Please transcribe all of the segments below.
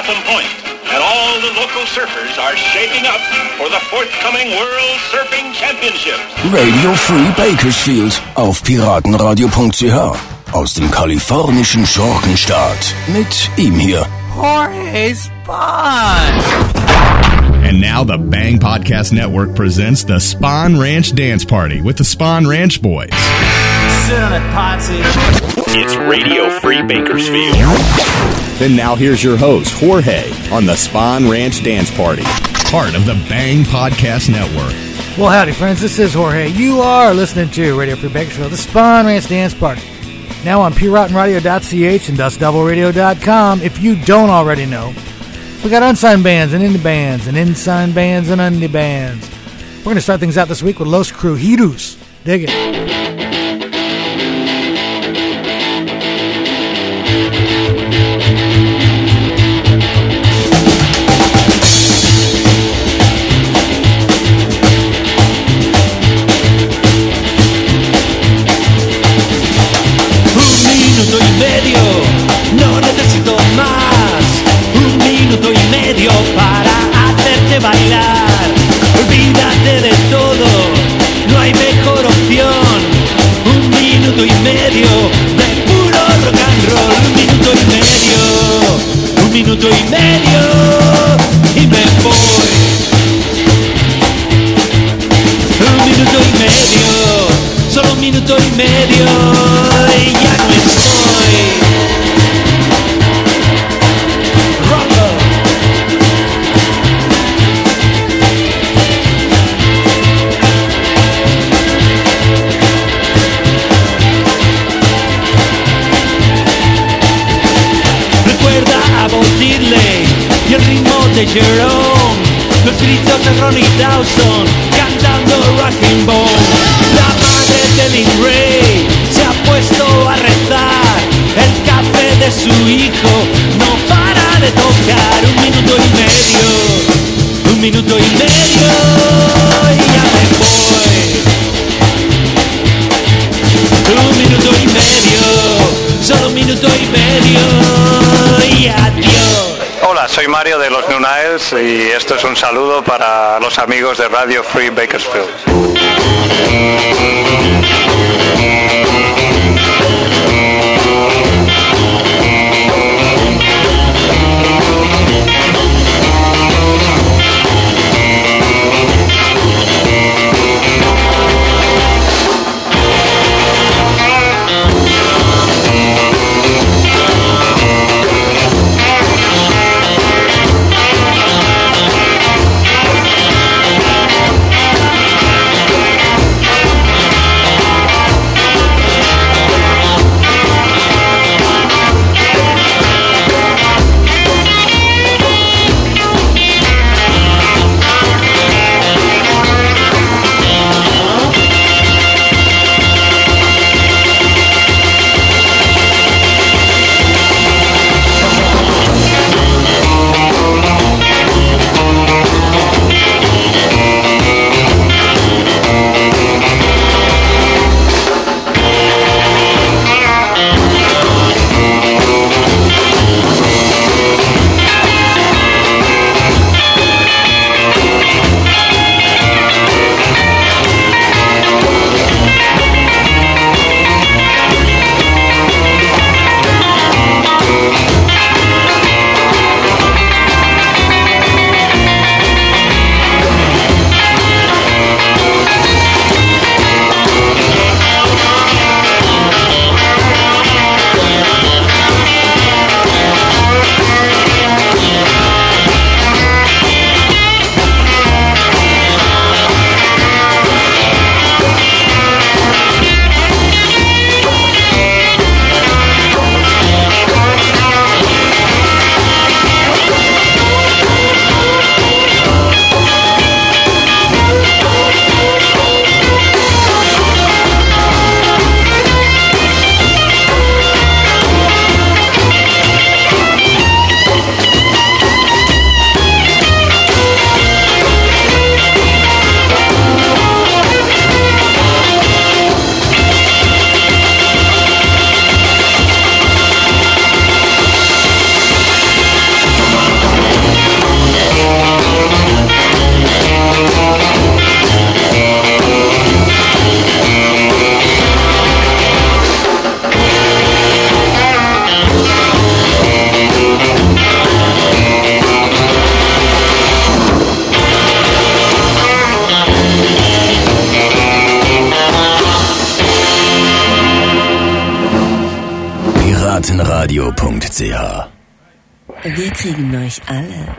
Lapham Point, and all the local surfers are shaping up for the forthcoming World Surfing Championships. Radio Free Bakersfield auf piratenradio.ch aus dem kalifornischen Schurkenstaat mit ihm hier, Jorge Spawn. And now the Bang Podcast Network presents the Spawn Ranch Dance Party with the Spawn Ranch Boys. Sit on it, Potsy. It's Radio Free Bakersfield. Then now here's your host, Jorge, on the Spawn Ranch Dance Party, part of the Bang Podcast Network. Well, howdy, friends. This is Jorge. You are listening to Radio Free Bakersfield, the Spawn Ranch Dance Party. Now on piratenradio.ch and dustdoubleradio.com. If you don't already know, we got unsigned bands and indie bands and unsigned bands and indie bands. We're going to start things out this week with Los Crujitos. Dig it. No necesito más, un minuto y medio para hacerte bailar. Olvídate de todo, no hay mejor opción. Un minuto y medio de puro rock and roll. Un minuto y medio, un minuto y medio y me voy. Un minuto y medio, solo un minuto y medio y ya no estoy. Y el ritmo de Jerome, los gritos de Ronnie Dawson cantando Rockin' Bone. La madre de Lynn Ray se ha puesto a rezar, el café de su hijo no para de tocar. Un minuto y medio, un minuto y medio y ya me voy. Un minuto y medio, solo un minuto y medio y adiós. Hola, soy Mario de los New Niles y esto es un saludo para los amigos de Radio Free Bakersfield. piratenradio.ch. Wir kriegen euch alle.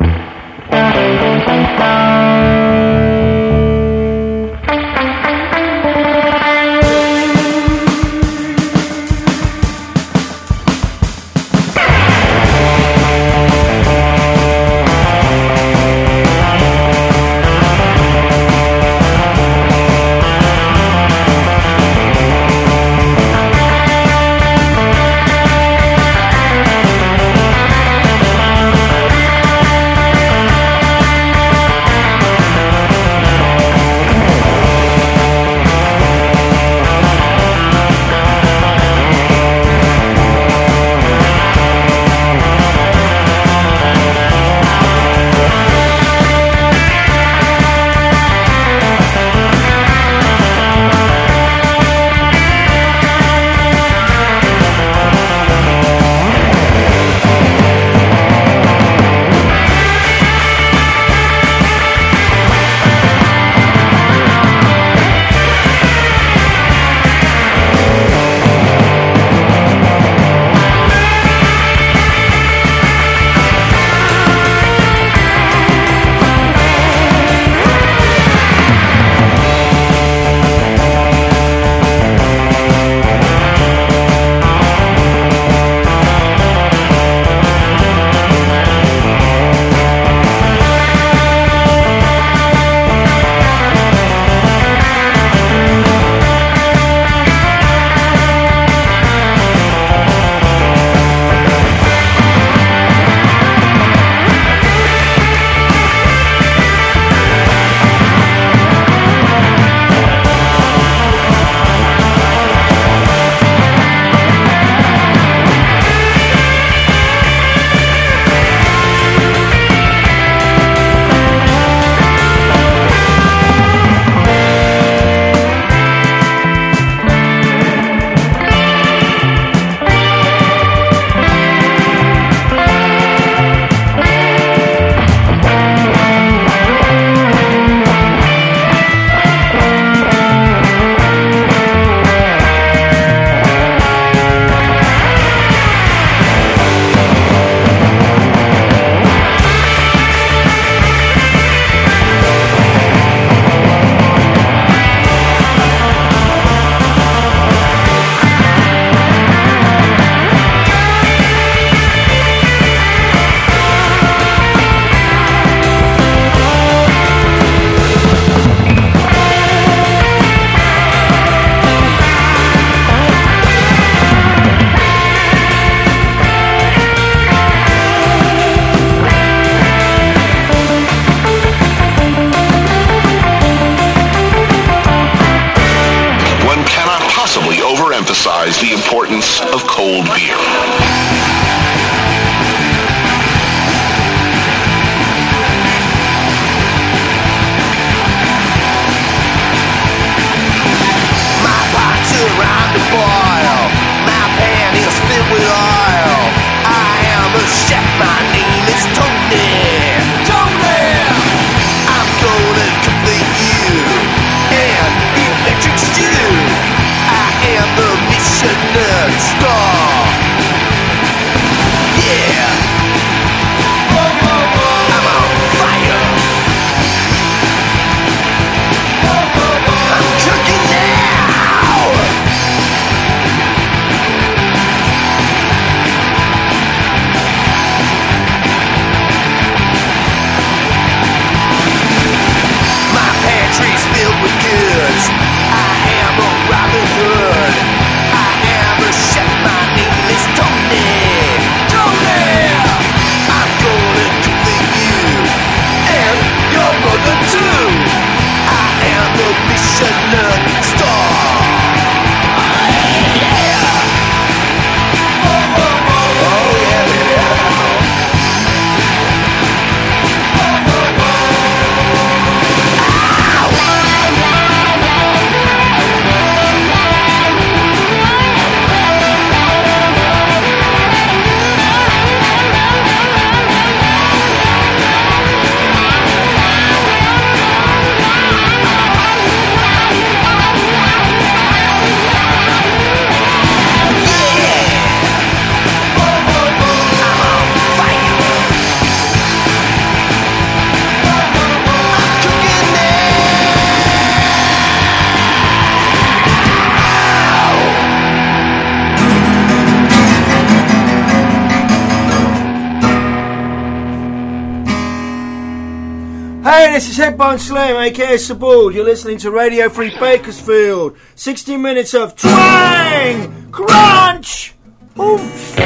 Hey, this is Headbone Slim, aka Sabul. You're listening to Radio Free Bakersfield. 60 minutes of twang, crunch, oomph.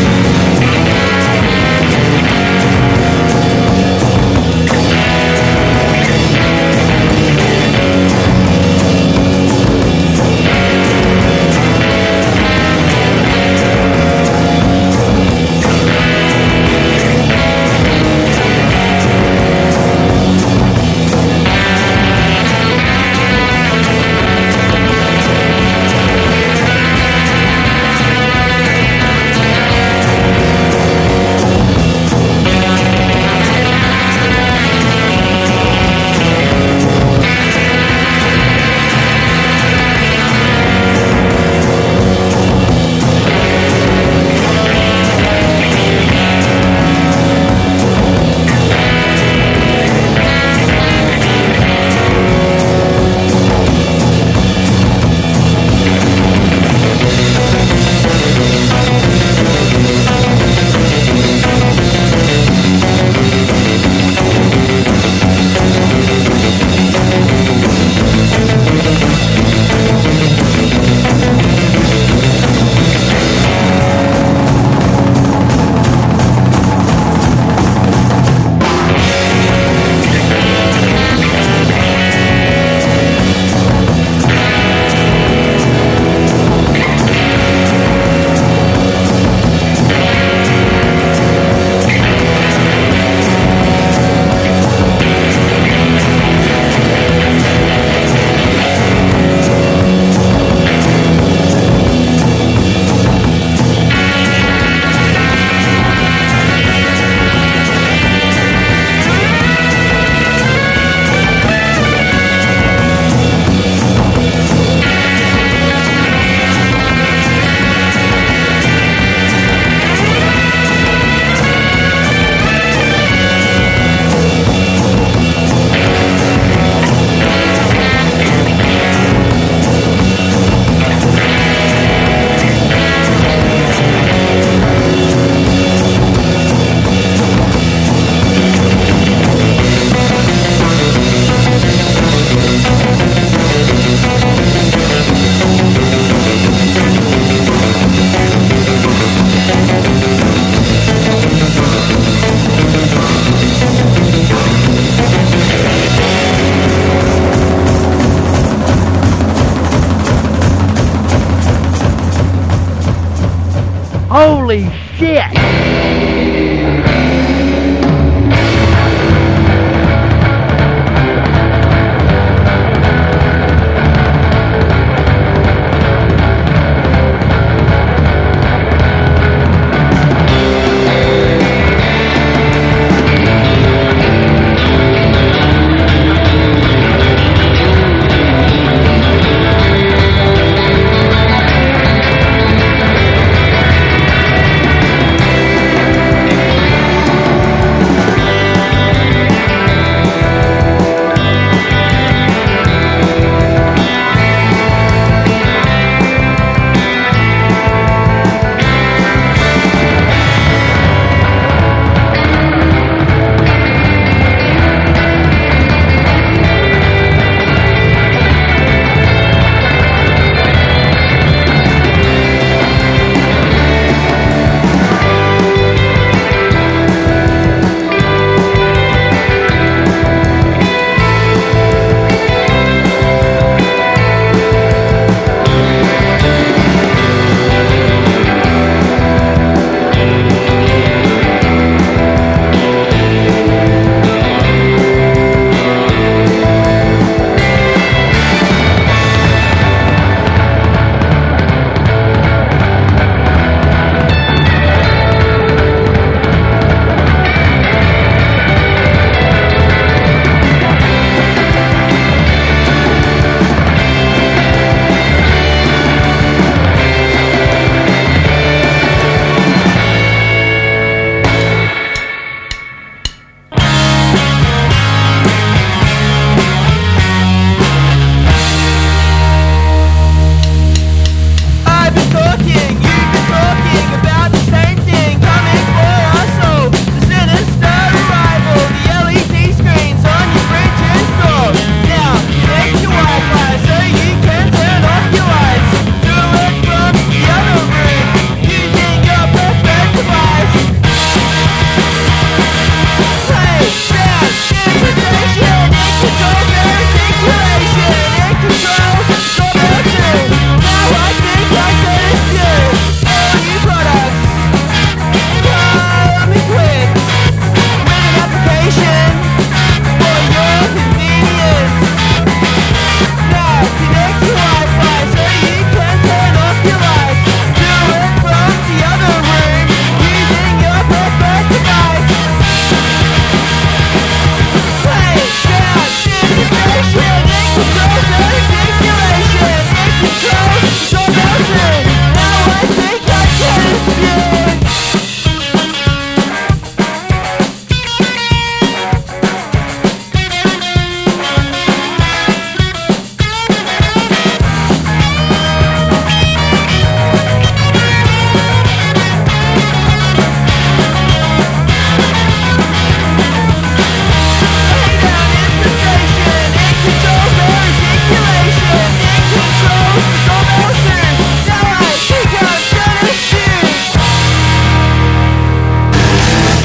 Holy shit!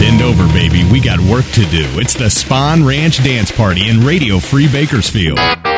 Bend over, baby. We got work to do. It's the Spawn Ranch Dance Party in Radio Free Bakersfield.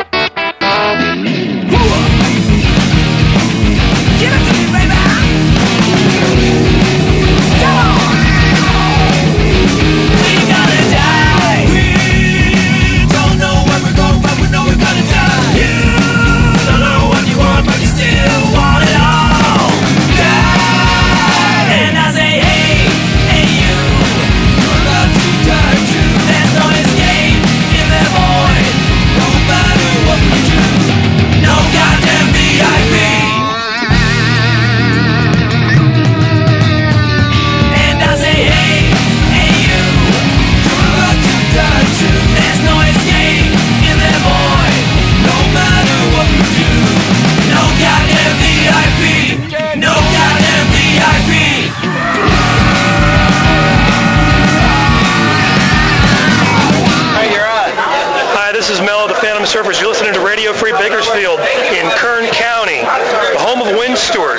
Surfers, you're listening to Radio Free Bakersfield in Kern County, the home of Win Stewart.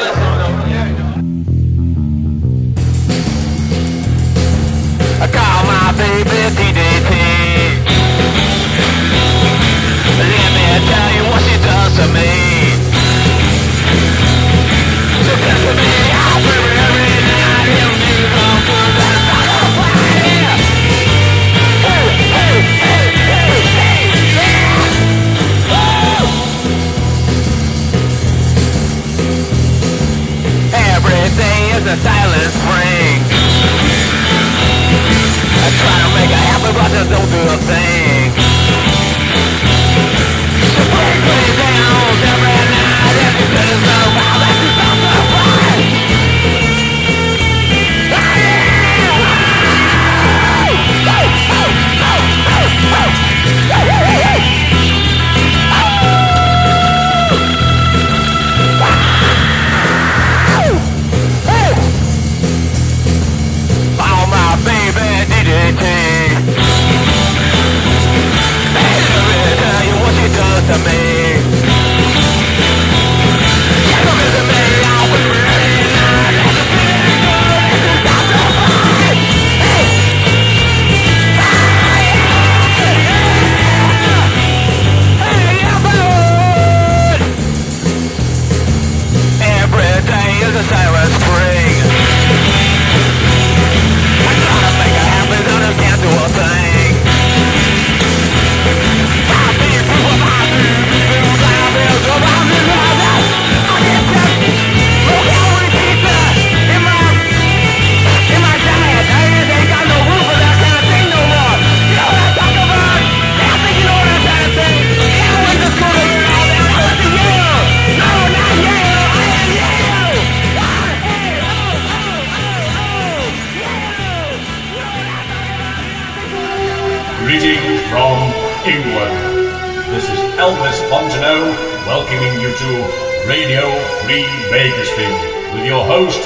I call my baby DDT. Let me tell you what she does to me. She does to me, I'll be every night. You need to put that on fire. Hey, hey, hey, hey, hey, yeah. Everything is a silent spring. I try to make it happen, but I don't do a thing. So break me down every night. If you couldn't survive, that's about the fight. To me. Every day is a silent spring. I try to make it happen, but I can't do a thing. Greetings from England. This is Elvis Fontenot welcoming you to Radio Free Bakersfield with your host,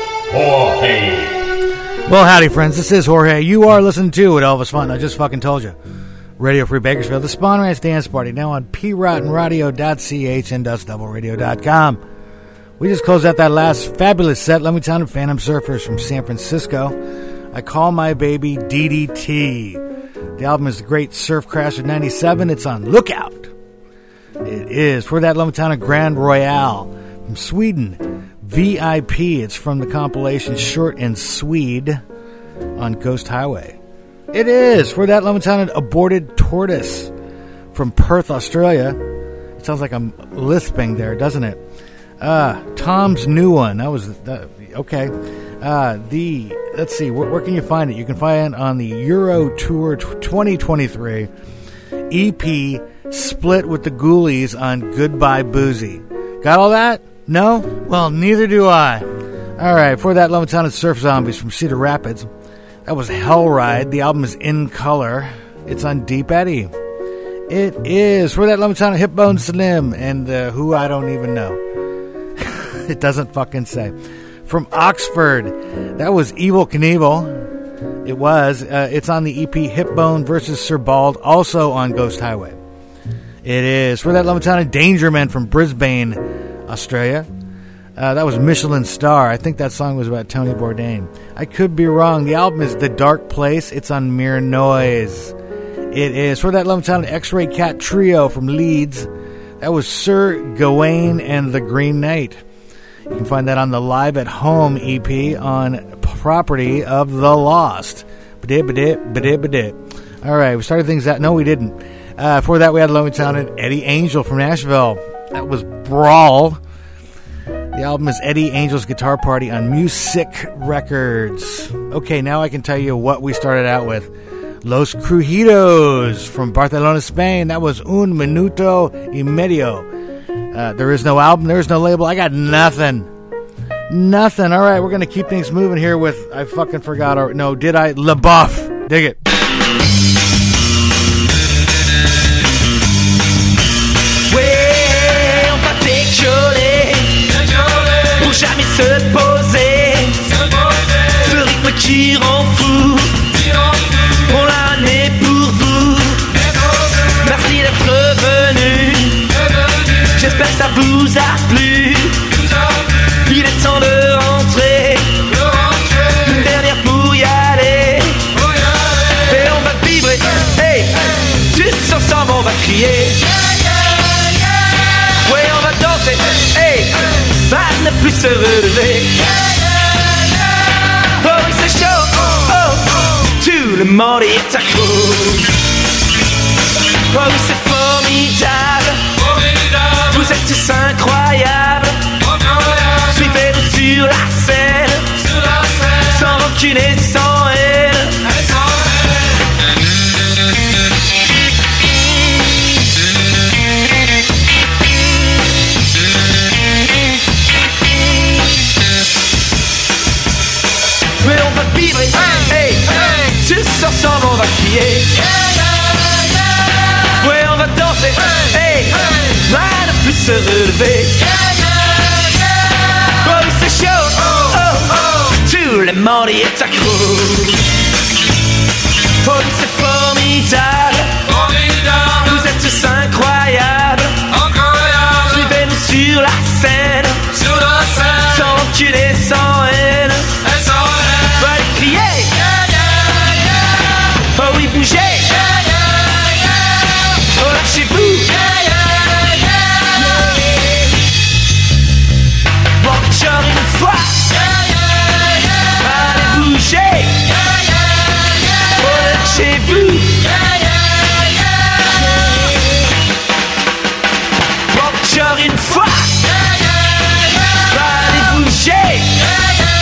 Jorge. Well, howdy, friends. This is Jorge. You are listening to Elvis Fontenot. I just fucking told you. Radio Free Bakersfield, the Spawn Ranch Dance Party, now on prottenradio.ch and dustdoubleradio.com. We just closed out that last fabulous set, Lemington and Phantom Surfers from San Francisco. I Call My Baby DDT. The album is The Great Surf Crash of 97. It's on Lookout. It is. For that, Lemington Grand Royale from Sweden. VIP. It's from the compilation Short and Swede on Ghost Highway. It is. For that, Lemington Aborted Tortoise from Perth, Australia. It sounds like I'm lisping there, doesn't it? Tom's New One. That was okay. Let's see, where can you find it? You can find it on the Euro Tour 2023 EP split with the Ghoulies on Goodbye Boozy. Got all that? No? Well, neither do I. Alright, for that, Lemington Surf Zombies from Cedar Rapids. That was Hellride. The album is In Color. It's on Deep Eddy. It is. For that, Lemington Hipbone Slim and who I don't even know. It doesn't fucking say. From Oxford, that was Evil Knievel. It was. It's on the EP Hipbone vs. Sir Bald, also on Ghost Highway. It is. For that, Lemington Dangerman from Brisbane, Australia. That was Michelin Star. I think that song was about Tony Bourdain. I could be wrong. The album is The Dark Place. It's on Mere Noise. It is. For that love-sounded X-Ray Cat Trio from Leeds. That was Sir Gawain and the Green Knight. You can find that on the Live at Home EP on Property of the Lost. All right, we started things out. No, we didn't. Before that, we had love-sounded Eddie Angel from Nashville. That was Brawl. The album is Eddie Angel's Guitar Party on Music Records. Okay, now I can tell you what we started out with. Los Crujitos from Barcelona, Spain. That was Un Minuto y Medio. There is no album, there is no label. I got nothing. Nothing. All right, we're going to keep things moving here with, I fucking forgot. No, did I? LaBeouf. Dig it. Ouais, on va t'écoler pour jamais se poser. Ce rythme qui rend fou, on l'a né pour vous. Merci d'être venu, j'espère que ça vous a plu. Il est temps de rentrer, une dernière pour y aller. Et on va vibrer, hey, tous ensemble on va crier. Ouais, on va danser, hey, va ne plus se relever. Oh oui, c'est chaud, oh, oh, tout le monde est accro. Oh oui, c'est formidable, vous êtes tous incroyables. Suivez-nous sur la scène, sans rancune et sans haine. Mais on va vibrer, hey, tous ensemble on va crier. Ouais, on va danser, hey, va ne plus se relever. Oh oui, c'est chaud, oh, oh, tout le monde y est accro. Oh oui, c'est formidable, vous êtes tous incroyables. Suivez-nous sur la scène, sans rancune et sans haine. Va les crier, oh oui, bougez, oh lâchez-vous. Bon, genre une fois, allez bouger, oh lâchez-vous. Bon, genre une fois, allez bouger.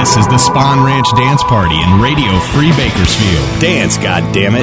This is the Spawn Ranch Dance Party in Radio Free Bakersfield. Dance, goddammit.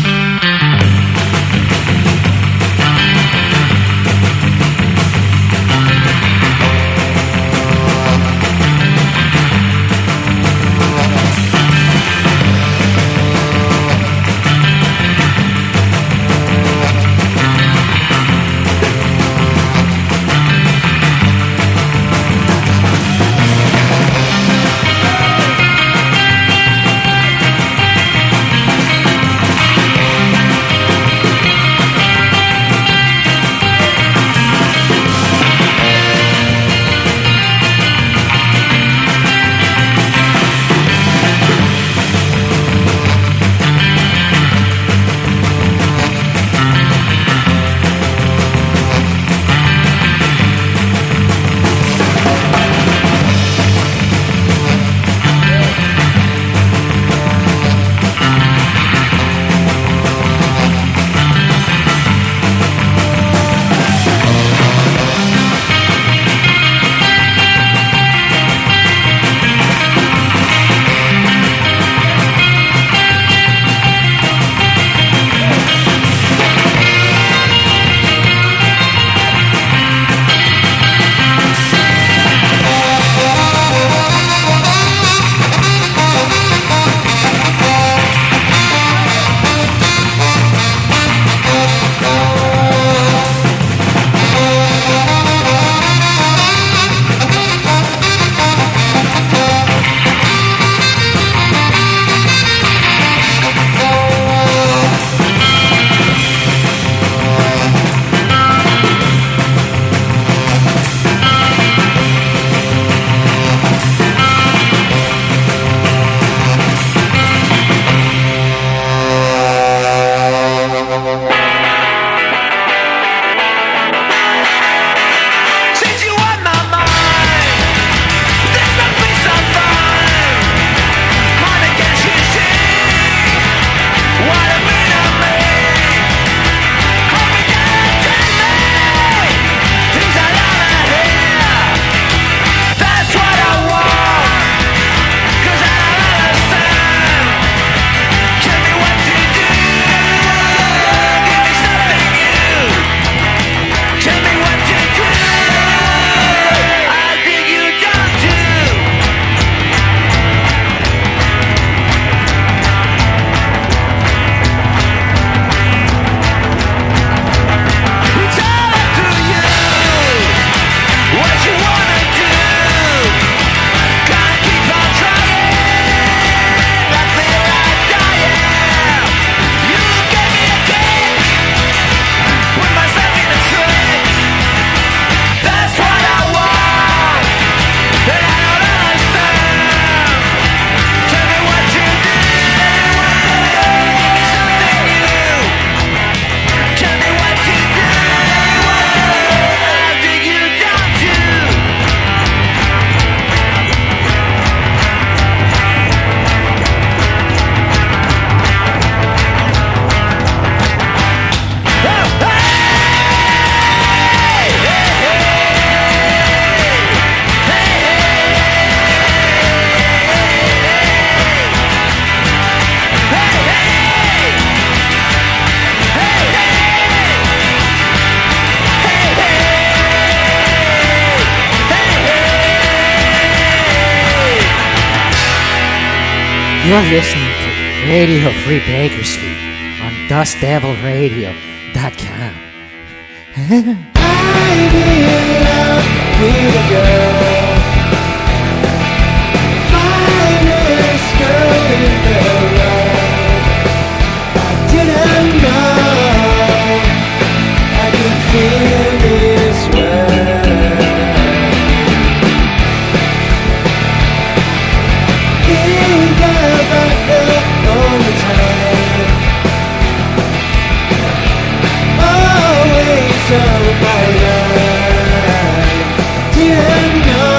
You're listening to Radio Free Bakersfield on DustDevilRadio.com. I'm in love with a girl, finest girl in the world. I didn't know I could feel this way. Think about her all the time, always on my mind. Didn't know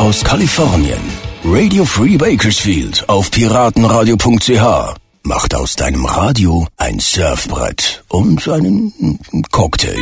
aus Kalifornien. Radio Free Bakersfield auf piratenradio.ch macht aus deinem Radio ein Surfbrett und einen Cocktail.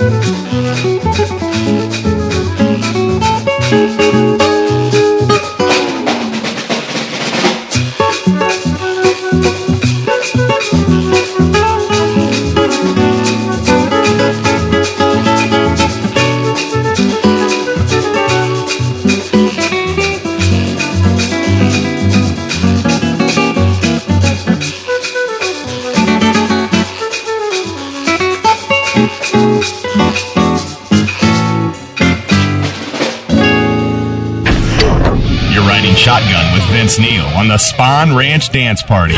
Shotgun with Vince Neil on the Spawn Ranch Dance Party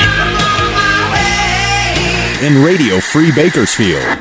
in Radio Free Bakersfield.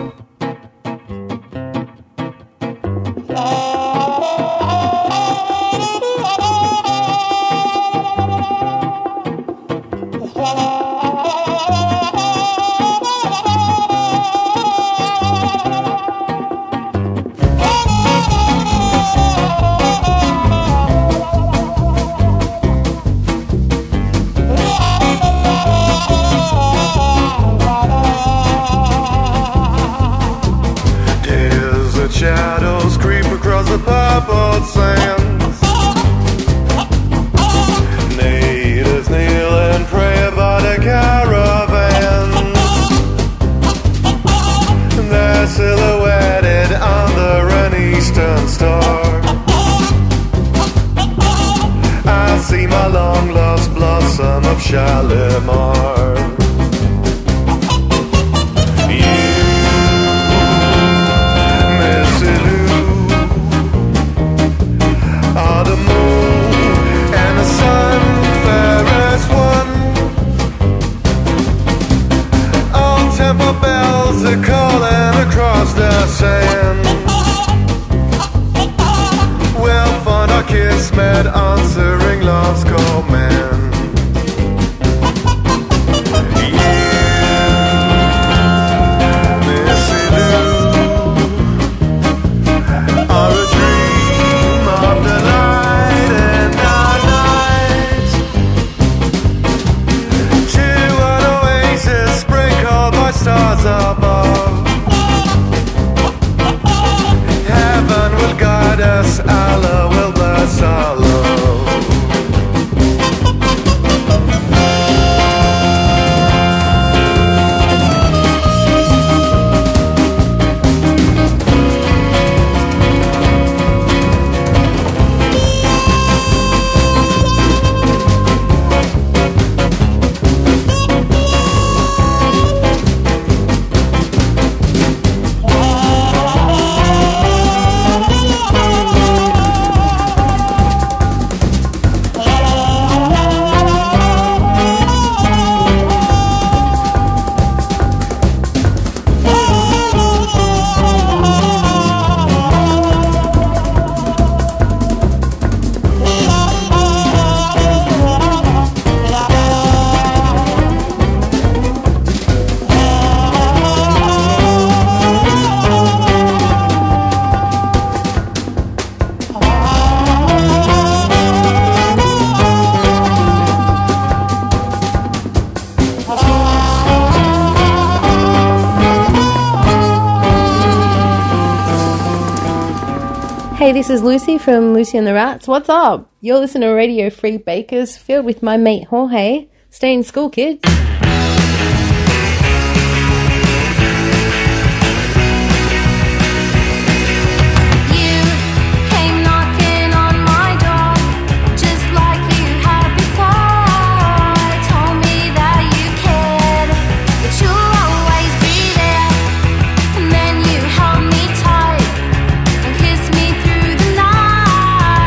Hey, this is Lucy from Lucy and the Rats. What's up? You're listening to Radio Free Bakersfield with my mate Jorge. Stay in school, kids.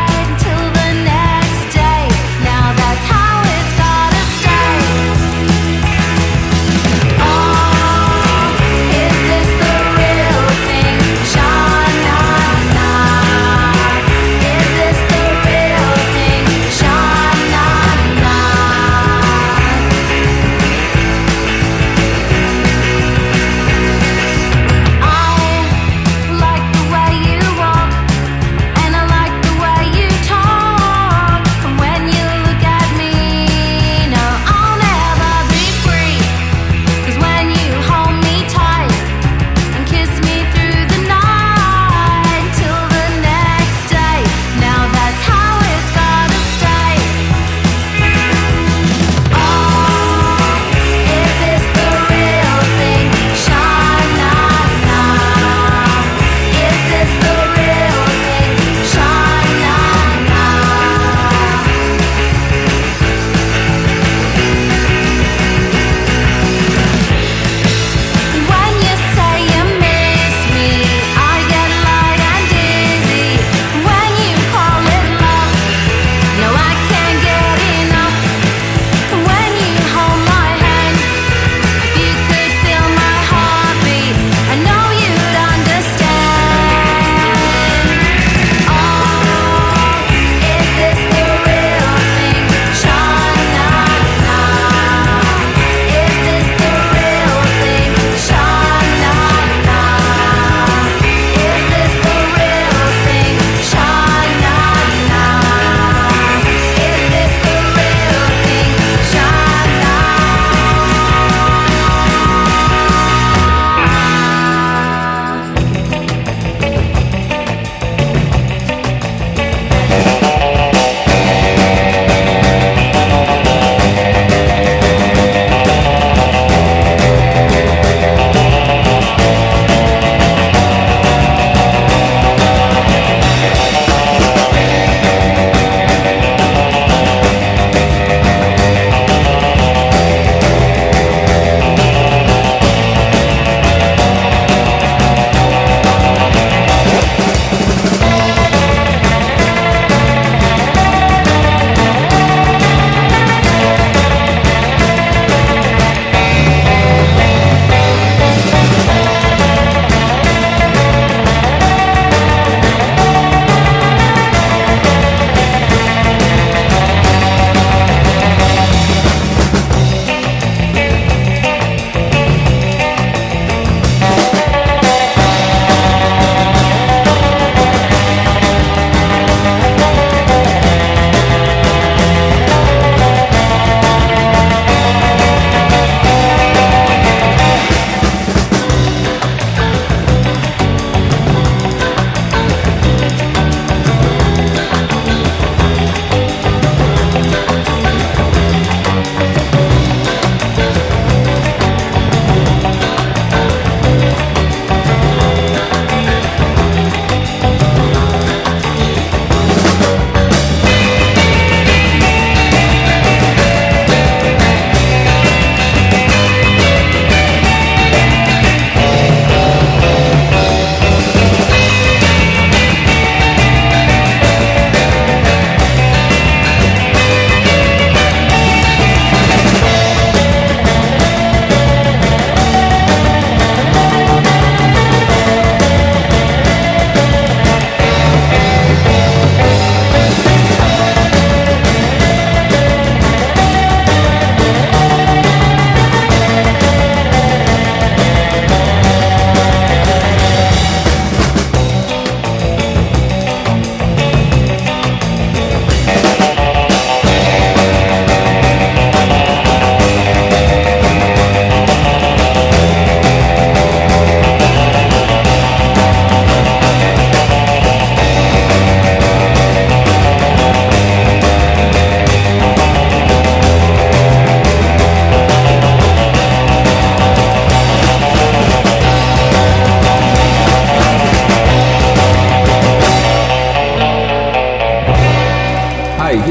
Till the next day. Now that's how it's gotta stay.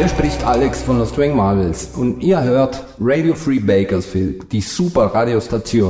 hier spricht Alex von Los Twang Marvels und ihr hört Radio Free Bakersfield, die super Radiostation.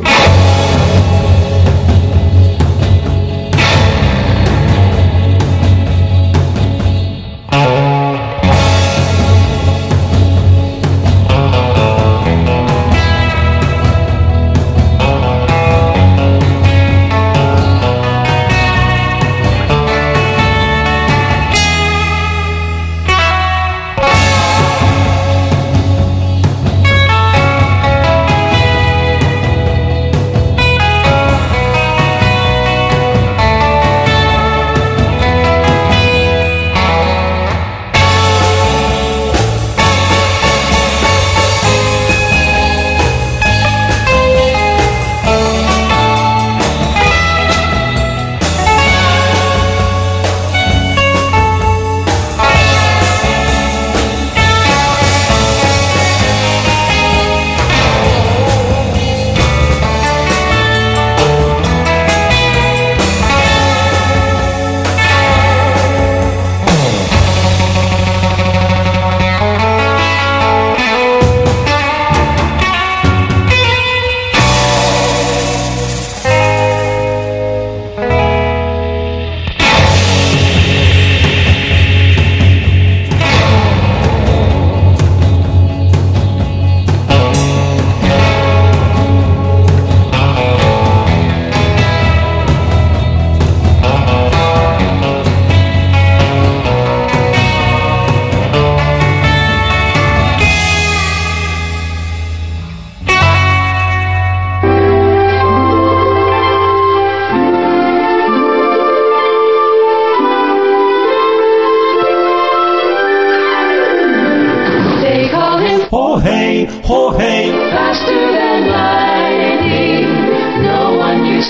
Jorge, faster than lightning. No one you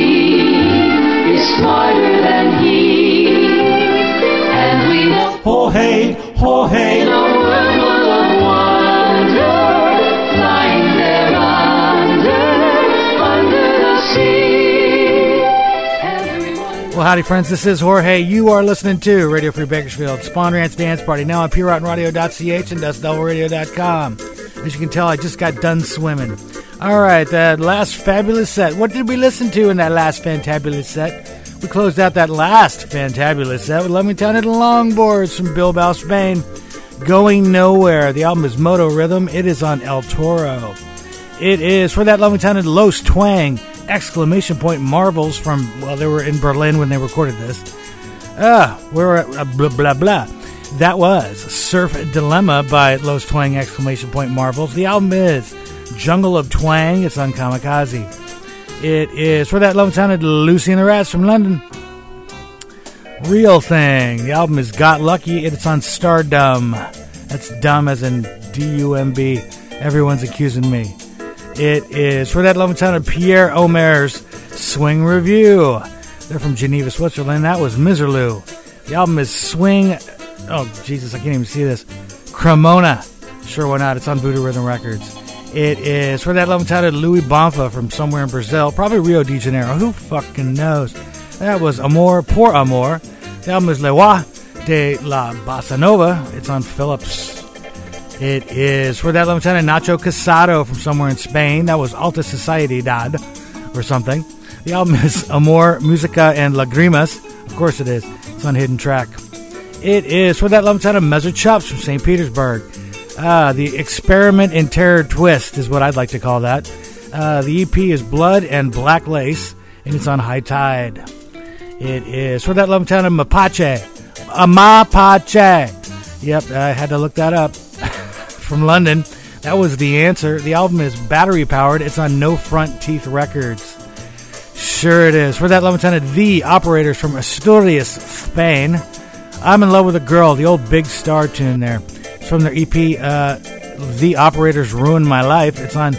see is smarter than he. And we know Jorge, in a world full of wonder, flying there under the sea. Well, howdy, friends. This is Jorge. You are listening to Radio Free Bakersfield, Spawn Ranch Dance Party, now on PureRottenRadio.ch and DustDoubleRadio.com. As you can tell, I just got done swimming. All right, that last fabulous set. What did we listen to in that last fantabulous set? We closed out that last fantabulous set with Lovingtown and Longboards from Bilbao, Spain. Going Nowhere. The album is Moto Rhythm. It is on El Toro. It is for that Lovingtown and Los Twang! Exclamation point Marvels from, well, they were in Berlin when they recorded this. We're at blah, blah, blah. That was Surf Dilemma by Los Twang! Exclamation point Marvels. The album is Jungle of Twang. It's on Kamikaze. It is for that Lovingtown and Lucy and the Rats from London. Real Thing. The album is Got Lucky. It's on Stardom. That's dumb as in D-U-M-B. Everyone's accusing me. It is for that Lovingtown and Pierre Omer's Swing Review. They're from Geneva, Switzerland. That was Miserlou. The album is Swing... Oh, Jesus, I can't even see this. Cremona. Sure, why not? It's on Voodoo Rhythm Records. It is for that Lovingtown and Louis Bonfa from somewhere in Brazil. Probably Rio de Janeiro. Who fucking knows? That was Amor por Amor. The album is Le Roi de la Bossa Nova. It's on Philips. It is for that Lovingtown and Nacho Casado from somewhere in Spain. That was Alta Sociedad or something. The album is Amor, Musica, and Lagrimas. Of course it is. It's on Hidden Track. It is for that Lovingtown and Mezzo Chops from St. Petersburg. The Experiment in Terror Twist is what I'd like to call that. The EP is Blood and Black Lace, and it's on High Tide. It is for that Lovingtown and Mapache. Mapache. Yep, I had to look that up. From London. That was The Answer. The album is battery powered. It's on No Front Teeth Records. Sure it is. For that Lovingtown and The Operators from Asturias, Spain. I'm in Love with a Girl, the old Big Star tune there. It's from their EP, The Operators Ruined My Life. It's on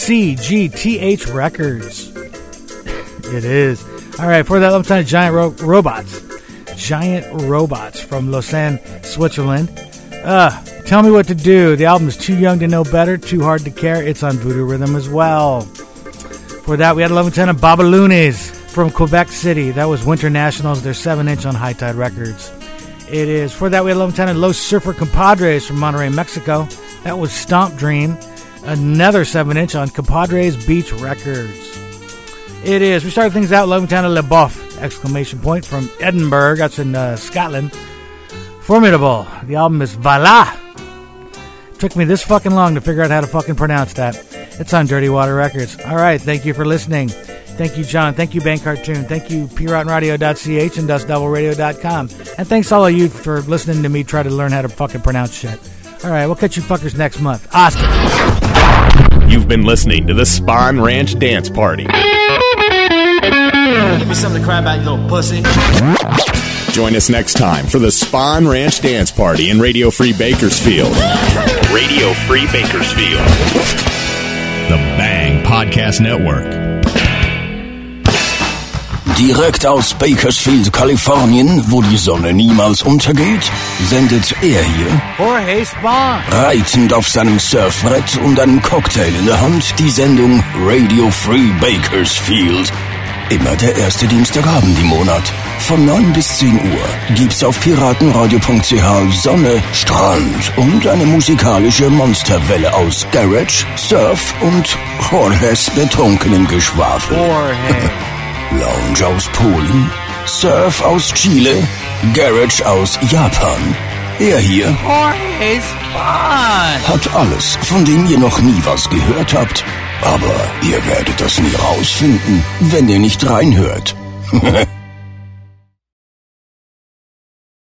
CGTH Records. It is. All right, for that Lovingtown, Giant Robots. Giant Robots from Lausanne, Switzerland. Tell Me What to Do. The album is Too Young to Know Better, Too Hard to Care. It's on Voodoo Rhythm as well. For that, we had Lovingtown and Babaloonies from Quebec City. That was Winter Nationals, their 7-inch on High Tide Records. It is. For that, we had Lone Town and Los Surfer Compadres from Monterrey, Mexico. That was Stomp Dream. Another 7-inch on Compadres Beach Records. It is. We started things out Lone Town and Le Boff! Exclamation point from Edinburgh. That's in Scotland. Formidable. The album is Voila. Took me this fucking long to figure out how to fucking pronounce that. It's on Dirty Water Records. All right. Thank you for listening. Thank you, John. Thank you, Bang Cartoon. Thank you, PRottenRadio.ch and DustDoubleRadio.com. And thanks all of you for listening to me try to learn how to fucking pronounce shit. All right. We'll catch you fuckers next month. Oscar. You've been listening to the Spawn Ranch Dance Party. Give me something to cry about, you little pussy. Join us next time for the Spawn Ranch Dance Party in Radio Free Bakersfield. Radio Free Bakersfield. The Bang Podcast Network. Direkt aus Bakersfield, Kalifornien, wo die Sonne niemals untergeht, sendet er hier, Jorge Spawn, reitend auf seinem Surfbrett und einem Cocktail in der Hand, die Sendung Radio Free Bakersfield. Immer der erste Dienstagabend im Monat. Von 9 bis 10 Uhr gibt's auf piratenradio.ch Sonne, Strand und eine musikalische Monsterwelle aus Garage, Surf und Jorges betrunkenen Geschwafel. Lounge aus Polen, Surf aus Chile, Garage aus Japan. Er hier Jorge Spawn hat alles, von dem ihr noch nie was gehört habt. Aber ihr werdet das nie rausfinden, wenn ihr nicht reinhört.